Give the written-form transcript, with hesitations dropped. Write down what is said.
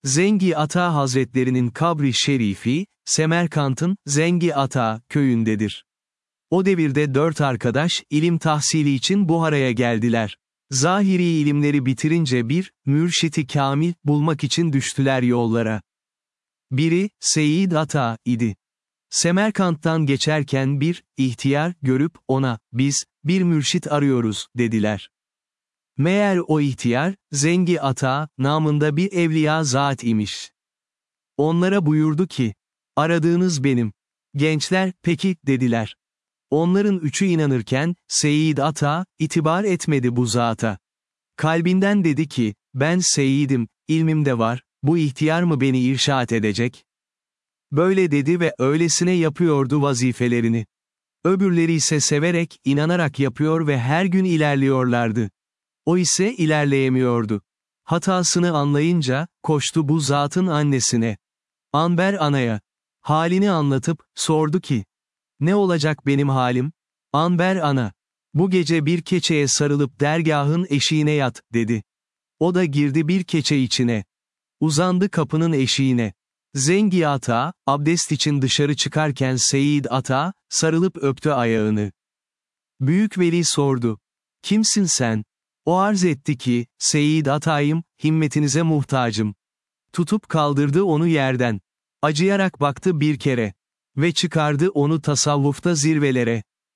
Zengi Ata Hazretlerinin kabri şerifi, Semerkant'ın Zengi Ata köyündedir. O devirde 4 arkadaş, ilim tahsili için Buhara'ya geldiler. Zahiri ilimleri bitirince bir, mürşiti kamil, bulmak için düştüler yollara. Biri, Seyyid Ata idi. Semerkant'tan geçerken bir, ihtiyar, görüp, ona, biz, bir mürşit arıyoruz, dediler. Meğer o ihtiyar, Zengi Ata, namında bir evliya zat imiş. Onlara buyurdu ki, aradığınız benim. Gençler, peki, dediler. Onların üçü inanırken, Seyyid Ata, itibar etmedi bu zata. Kalbinden dedi ki, ben Seyyid'im, ilmim de var, bu ihtiyar mı beni irşad edecek? Böyle dedi ve öylesine yapıyordu vazifelerini. Öbürleri ise severek, inanarak yapıyor ve her gün ilerliyorlardı. O ise ilerleyemiyordu. Hatasını anlayınca, koştu bu zatın annesine. Anber anaya. Halini anlatıp, sordu ki, ne olacak benim halim? Anber ana. Bu gece bir keçeye sarılıp dergahın eşiğine yat, dedi. O da girdi bir keçe içine. Uzandı kapının eşiğine. Zengi Ata, abdest için dışarı çıkarken Seyyid Ata, sarılıp öptü ayağını. Büyük veli sordu. Kimsin sen? O arz etti ki, Seyyid Ata'yım, himmetinize muhtacım. Tutup kaldırdı onu yerden. Acıyarak baktı bir kere. Ve çıkardı onu tasavvufta zirvelere.